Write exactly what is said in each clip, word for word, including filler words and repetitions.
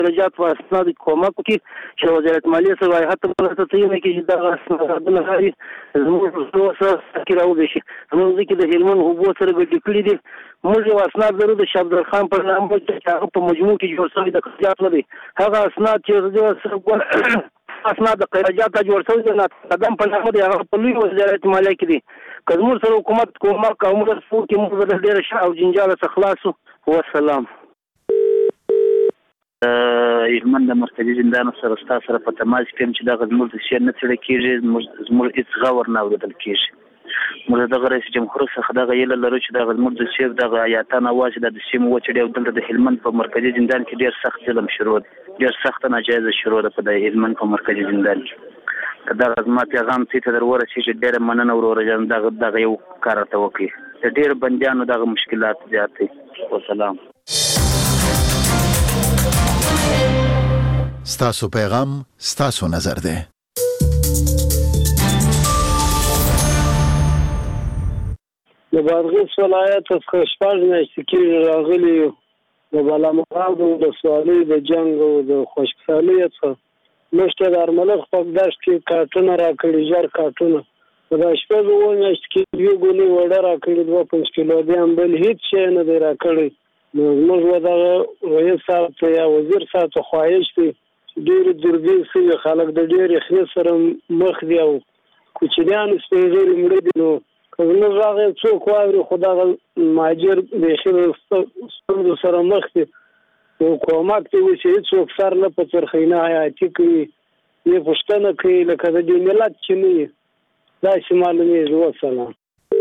درجات په اسناد کومک کوي چې وزارت مالیه سره حتی په تطبیق کې دا اسنادونه لري زموږ سره کې راوځي شي زموږ کې د هلمند هوبو سره ګډ کړي دي موږ یو اسناد درو د شابدر خان پر نام چې هغه په مجموع کې جوړ شوی د قضیات لري هغه اسناد چې اسناد د قرارداد جوړ شوی د قدم په نامه دی هغه په لوی وزارت مالیه کې دي کزمور سره حکومت کومک او موږ سره کې موږ د ډیر شاو جنجال څخه خلاصو والسلام هلمند د مرکزي زندان سره ستاسو سره په تماس کې چې دا زموږ د شیر نه څړې کېږي زموږ هیڅ غور نه اورېدل کېږي موږ د رئیس جمهور څخه دا غیله لرو چې دا زموږ د شیر د آیاتانه واجب د سیمو وچړي او دلته د هلمند په مرکزي زندان کې ډیر سخت ظلم شروع ډیر سخت ناجایز شروع ده په د هلمند په مرکزي زندان کې دا زما پیغام چې تر ورسې چې ډیر مننه وروره جان دا د یو کار ته وکړي د ډیر بنديانو دغه مشکلات زیات دي والسلام ستاسو پیغام ستاسو نظر ده د بادغیس ولایت څخه شپږ میاشتې کې راغلي د بالامغاد او د سوالي د جنگ او د خوشحالي څخه مشته د ارملخ په داشت کې کارټونه راکړي جار کارټونه دا شپږ و میاشتې کې یو ګولې وړه راکړي دوه پنځه کیلو دي هم بل هیڅ شی نه دی راکړي نو موږ ودا رئیس صاحب یا وزیر صاحب ته خواهش دي ډېر درځي چې خلک د ډېر خیر سره مخ دی او کوچنیان سپېږري مړ دي نو کله راغی څوک واوري خدای ماجر د خیر ستونزو سره مخ دي او کومک ته وي چې څوک سر نه په ترخینه حیاتي کوي یې پښتنه کوي لکه د دې ملت چې نه دا شمالني زو سلام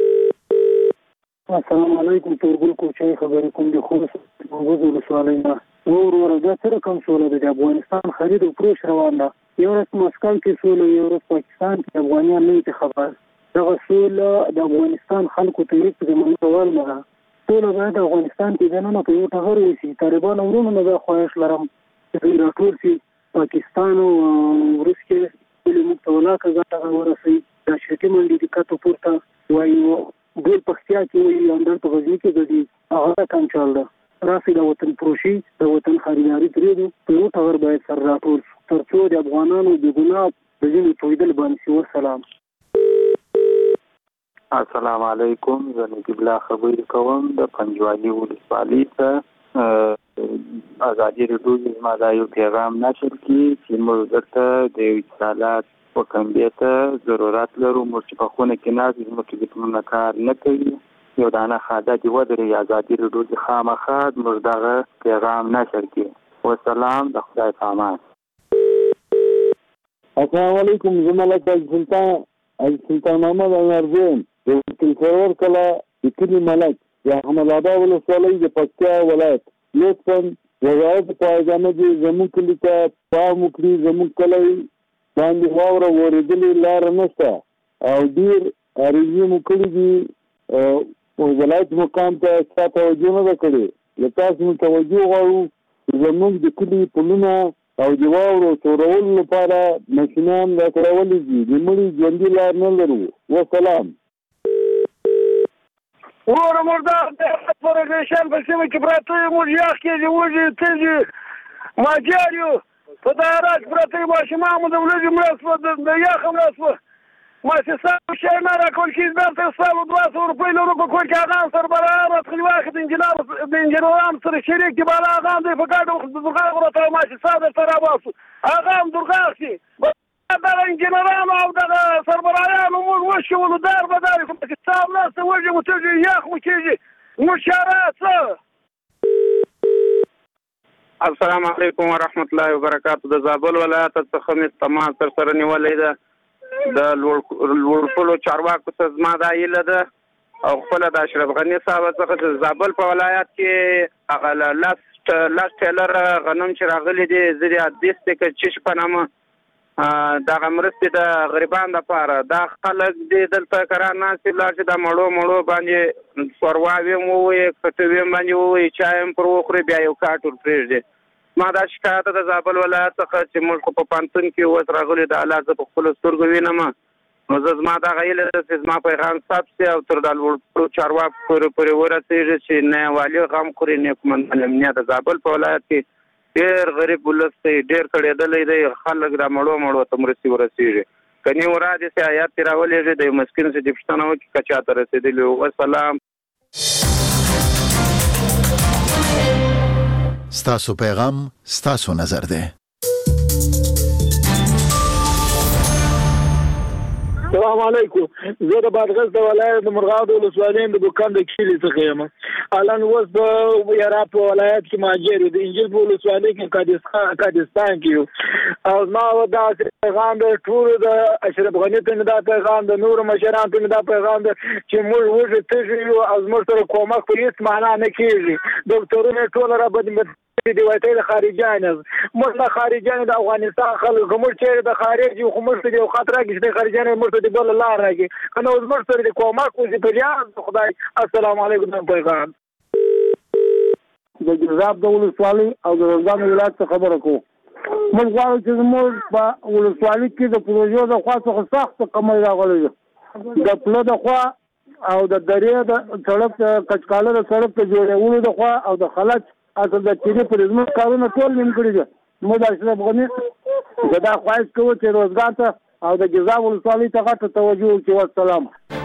السلام علیکم تورګل کوچي خبرې کوم دي خو موضوع رسولینا ور ور دا سره کوم سوله د افغانستان خرید او فروش روان ده یو رس مسکو کې سوله یو رس پاکستان کې افغانان نه خبر دا سوله د افغانستان خلکو ته یې د منځول نه سوله باید افغانستان کې نه نه په یو ټغر وي طالبان ورونو نه خواهش لرم چې راټول شي پاکستان او روس کې د مقتولا کزا ورسي د شرکت منډي د کاتو پورته وایي ګل پختیا کې وي اندر په غزنی کې د دې هغه کم چل ده راسي د وطن پروشي د وطن خریداري درېدو په یو ټغر باید سر راټول تر څو د افغانانو د ګناه د ځینې تویدل باندې والسلام السلام علیکم زه نجیب الله خبرې کوم د پنجوالي ولسوالۍ څخه ازادي راډیو زما دا یو پیغام نشر کی چې موږ درته د اتصالات په کمبې ته ضرورت لرو موږ په خونه کې ناز زموږ د کوم کار نه کوي یو دانه خاده دی ودرې ازادي راډیو خامخا موږ دغه پیغام نشر کی والسلام د خدای پامان السلام علیکم زملک سلطان سلطان محمد انورزین د کلکور کلا د کلی ملک د احمد آباد ولسوالۍ د پکتیا ولایت لطفا وزارت پایګانه دي زموږ کلی ته پام وکړي زموږ کلی باندې واوره ورېدلې لار نشته او ډېر اړیږي مو کړي دي ولایت مقام ته څه توجه نه کړې له تاسو مو توجه غواړو زموږ د کلی پلونه او د واورو تورولو لپاره ماشینان راکړولې دي د مړي ژوندي لار نه لرو والسلام ورور مردار د پروګرام په سیمه کې پراته موږ یاخ کې دی وځي تلجی ماجاریو په داراج پراته ماشما مو د ولې مرسته د یاخ مرسته ما چې سم شي نه راکول کې درته سالو دوه سوه روپۍ لرو په کول کې هغه سر برابر خپل واخد انجنیر د انجنیران سره شریک دی بالا هغه د فقاډو د درغه ورته ما چې صادر تر اوسه هغه هم درغه شي دا انجنیران او دا سربراهان مو وشو دار بدار چې صاحب ناس وجه متجي یاخ مکیږي مشارات السلام علیکم ورحمت الله وبرکاته د زابل ولایت څخه می تمام تر سره نیولې ده د لوړپلو چارواکو ته زما دا ایله ده او خپل د اشرف غنی صاحب څخه د زابل په ولایت کې هغه لاست لاست ټیلر غنم چې راغلي دي زری حدیث ته چې په نامه دا مرستې د غریبانو لپاره دا خلک دې دلته کرار ناستې لاړ چې دا مړو مړو باندې ښورواوې هم ووایي کټوې هم باندې ووایي چای هم پر وخوري بیا یو کاټ ور پرېږدي ما دا شکایت د زابل ولایت څخه چې موږ خو په پانتون کې اوس راغلي د حالات زه په خپلو سترګو وینم نو زه زما دغه هیله ده چې زما پیغام ثبت شي او تر دا لوړ چارواکو پورې پورې ورسېږي چې نه والي غم خوري نه کوم امنیت د زابل په ولایت کې ډېر غریب ولس دی، ډېر کړېدلی دی، خلک دا مړو مړو ته مرستې ورسېږي. که نیو را دې سي آیات ترې راولېږي د یو مسکین څخه دې پوښتنه وکړي که چاته رسېدلي وو. والسلام. ستاسو پیغام ستاسو نظر دی. السلام علیکم. زه د بادغیس د ولایت د مرغاب د ولسوالۍ د بوکان د کلي څخه یم. الان اوس د یارا په ولایت کې ماجر د انجیل په ولسوالۍ کې کادستان کادستان کې یو او ما دا پیغام د ټول د اشرف غنی ته دا پیغام د نور مشران ته دا پیغام چې موږ وځو ته یو از موږ سره کومک په هیڅ معنا نه کیږي. ډاکټرونه ټول را بد دی وایي د خارجيان موږ د خارجيان د افغانستان خلک موږ چې د خارج یو خو موږ د خطر کې د خارجيان موږ د بل لار راګي کنه اوس موږ سره د کومک او د پریاز خدای. السلام علیکم پیغام د جزاب د ولسوالۍ او د روزګان ولایت څخه خبره کوم. موږ غواړو چې موږ په ولسوالۍ کې د پروژو د خوا څخه سخت کمای راغلی د پله د خوا او د درې د سړک کچکاله د سړک ته جوړولو د خوا او د خلک اصل د چیرې پر زموږ کارونه ټول نیم کړي دي. موږ د اشرف غني دا خواهش کوو چې روزګار ته او د جزاب ولسوالۍ ته غټه توجه وکړي. والسلام.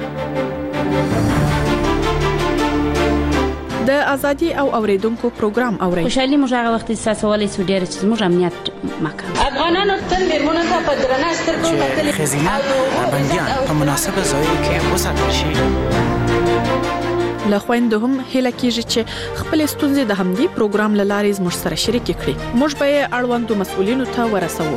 د ازادي او اوریدونکو پروګرام اوري. خوشحالي موږ هغه وخت احساسولای سو ډیر چې موږ امنیت مکان افغانانو تل میرمنو ته په درنه سترګو کتل خزینه بنديان په مناسبه ځای کې وساتل شي. له خويندو هم هله کیږي چې خپل ستونزې د همدې پروګرام لارې زموږ سره شریک کړي. موږ به اړوندو مسؤلینو ته ورسوو.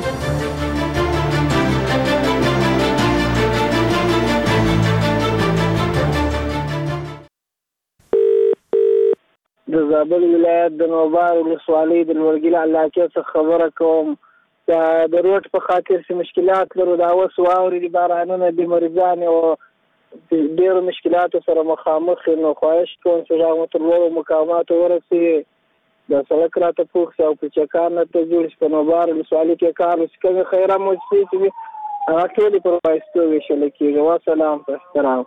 د زابل ولایت د نوبار ولسوالۍ د لوړګیل علاقې څخه خبره کوم. د روډ په خاطر چې مشکلات لرو دا اوس واوري د بارانونو د مریضان او ډېر مشکلات سره مخامخ نو خواهش کوم چې هغه تر لوړو مقاماتو ورسي. د سړک راته پوښ او په چکان ته جوړ په نوبار ولسوالۍ کې کار وکړي. خیره مو چې هغه ټول پر وایستو وشل کېږي. والسلام. احترام.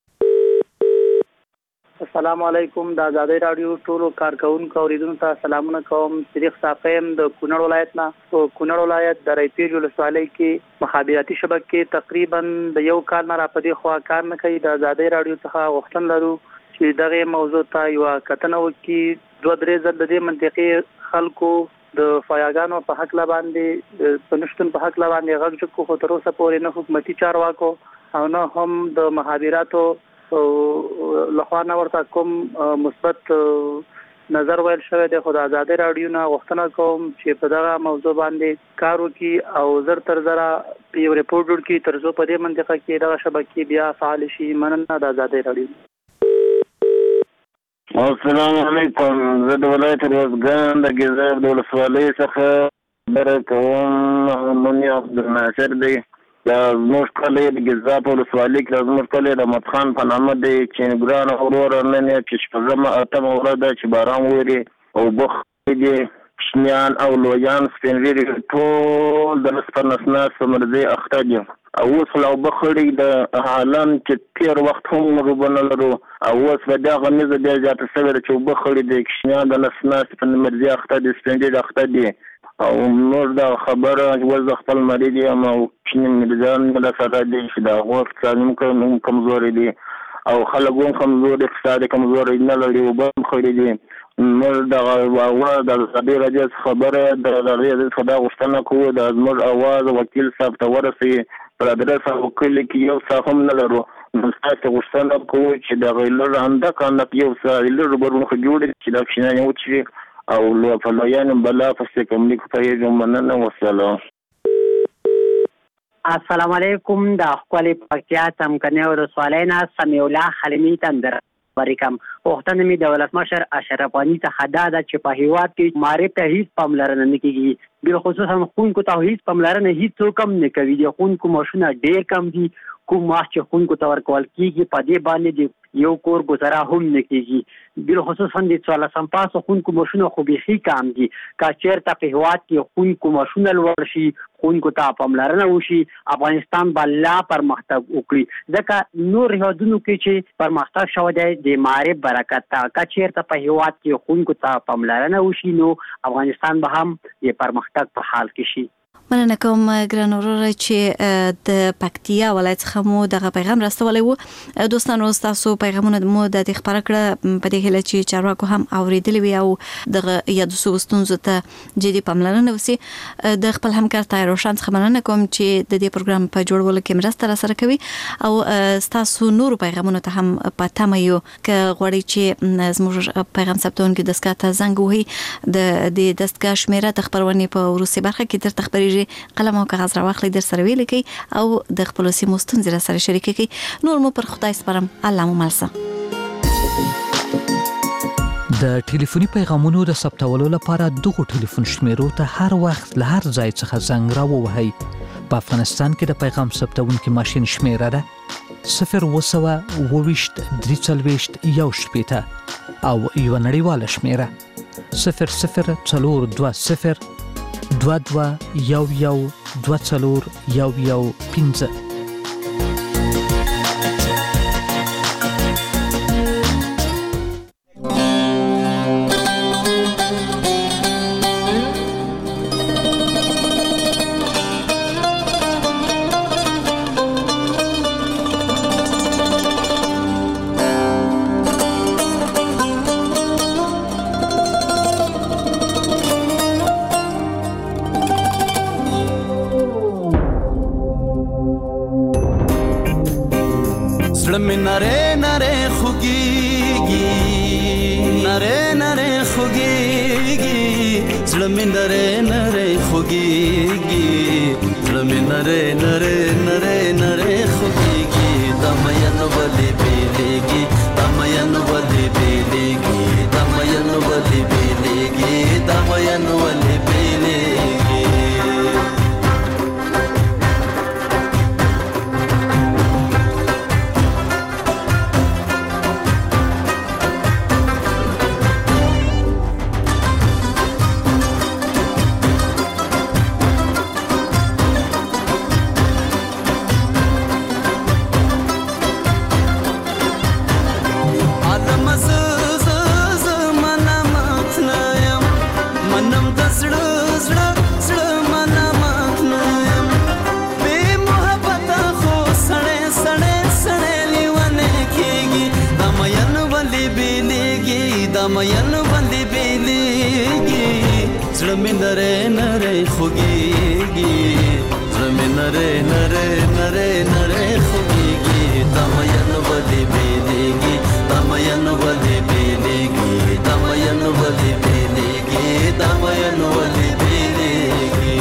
السلام علیکم. د آزادۍ رادیو ټولو کارکونکو اوریدونکو ته سلامونه کوم. صدیق صافیم د کونړ ولایت نه. او کونړ ولایت د ریپیج ولسوالۍ کې مخابراتي شبکې تقریبا د یو کال نه را پدې خوا کار نه کوي. د آزادۍ رادیو څخه غوښتنه لرو چې دغه موضوع ته یو کتنه وکړي. دوه درې ځله د دې منطقې خلکو د فایاګانو په حق لا باندې په نشټن په حق لا باندې غږ چکو خو تر اوسه پورې نه حکومتي چارواکو او نه هم د مخابراتو لخوا نه ورته کوم مثبت نظر ویل شوی دی. خو د آزادۍ رادیو نه غوښتنه کوم چې په دغه موضوع باندې کار وکړي او زر تر زره یو ریپورت جوړ کړي تر څو په دې منطقه کې دغه شبکې بیا فعال شي. مننه. د آزادۍ رادیو. السلام علیکم. زه د ولایت روزګان د ګیزاب د ولسوالۍ څخه خبره کوم. نوم یې عبدالناصر دی. د زموږ کلی د ګیزاب ولسوالۍ کې زموږ کلی د مدخان په نامه دی چې ګران وروره نن یې چې شپږمه اتمه ورځ ده چې باران ووري او اوبه دي کوچنیان او لویان سپین ږیري ټول د نس پر نس ناست په مرضۍ اخته دي. او اوس له اوبه خړي د حالان چې تېر وخت هم موږ اوبه نه لرو او اوس په دغه میزه بیا زیاته شوې ده چې اوبه خړي دي کوچنیان د نس ناست په مرضۍ اخته دي سپین ږیري اخته دي. او نور دا خبره ول د خپل مریض یم او کوچني مریضان مله سره دي چې د هغو اقتصادي هم کمزوري دي او خلک هم کمزوري اقتصادي کمزوري نه لري اوبه هم خړي دي. نور دغه واوره د ازادۍ راډیو خبره د راډیو څخه دا غوښتنه کوو د زموږ اواز وکیل صاحب ته ورسوي. پر ادرس او کلی کې یو څه هم نه لرو. نو تاسو غوښتنه کوو چې د غیلر انده کنه یو څه لر برخه جوړ چې د کښینه یو چې او لو فلایان بلا پسې کوم لیک پیغام مننه. والسلام. السلام علیکم. د خپل پکتیا تم کنه ورسوالای نه سمیع الله حلیمی تندر بریکم. وختنه می د ولسمشر اشرف غنی ته خدا د چې په هیواد کې ماره ته هیڅ پاملرنه نه کیږي. بل خصوصا خونکو ته هیڅ پاملرنه هیڅ څوک هم نه کوي. د خونکو ماشونه ډیر کم دي. کوم معاش چې ښوونکو ته ورکول کېږي په دې باندې د یو کور ګزاره هم نه کېږي. بالخصوص هم د څوارلسم پاسه ښوونکو معاشونه خو بیخي کم دي. که چېرته په هېواد کې ښوونکو معاشونه لوړ شي، ښوونکو ته پاملرنه وشي، افغانستان به لا پرمختګ وکړي. ځکه نور هېوادونو کې چې پرمختګ شوی دی د معارف برکت ته، که چېرته په هېواد کې ښوونکو ته پاملرنه وشي نو افغانستان به هم د پرمختګ په حال کې شي. مننه کوم ګران وروره چې د پکتیا ولایت څخه مو دغه پیغام راستولی وو. دوستانو ستاسو پیغامونه مو د دې خبره کړه په دې هیله چې چارواکو هم اوریدلی وي او دغه یادو سو ستونزو ته جدي پاملرنه وشي. د خپل همکار طاهر روشن څخه مننه کوم چې د دې پروګرام په جوړولو کې مرسته راسره کوي او ستاسو نور پیغامونه ته هم په تمه یو که غواړئ چې زموږ پیغام ثبتونکو دستګاه ته زنګ وهي د دې دستګاه شمیره د خبرونې په وروستۍ برخه کې درته خبرېږي. قلم او کاغذ راواخلئ، در سره ولیکئ او د خپلو سیمو ستونزې را سره شریکې کړئ. نور مو پر خدای سپارم. الله مو مل شه. د ټلیفوني پیغامونو د ثبتولو لپاره دغه ټلیفون شمیرو ته هر وخت له هر ځای څخه زنګ راووهئ. په افغانستان کې د پیغام ثبتونکي ماشین شمیره ده صفر اووه سوه اووه ویشت درې څلوېښت یو شپېته او یوه نړیواله شمیره صفر صفر څلور دوه صفر دوه دوه یو یو دوه څلور یو یو پنځه. نره نره خوگیگی نره نره خوگیگی زلمی نره نره خوگیگی زلمی نره نره نره نره خوگیگی دامایانو بلی بیلیگی دامایانو بلی بیلیگی دامایانو بلی بیلیگی دامایانو بلی بیلیگی. دامایانو باندې بیلیږي زړه مې نری نری خوږیږي زړه مې نری نری نری نری خوږیږي دامایانو باندې بیلیږي دامایانو باندې بیلیږي دامایانو باندې بیلیږي دامایانو باندې بیلیږي.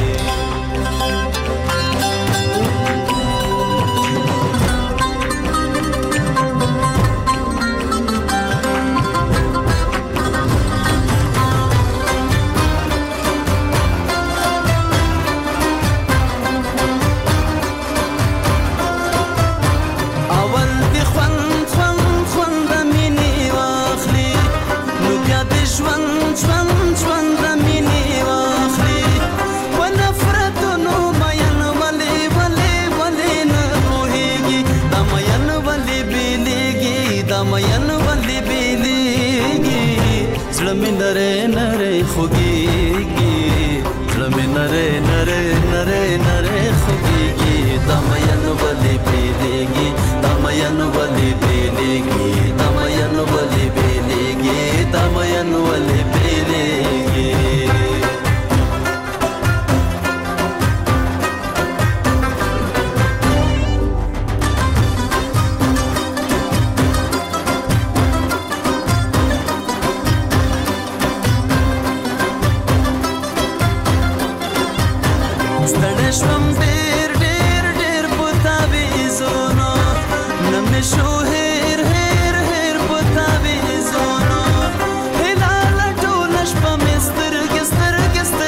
نره نره خوگیگی زلمی نره نره نره نره خوگیگی دامایانو بلی بیلیگی دامایانو بلی بیلیگی دامایانو بلی بیلیگی دامایانو بلی بیلیگی.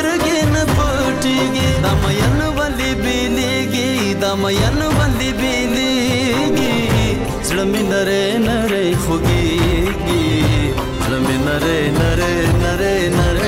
دامایانو باندې بیلیږي زړه مې نری نری خوږېږي زړه مې نری نری نری نری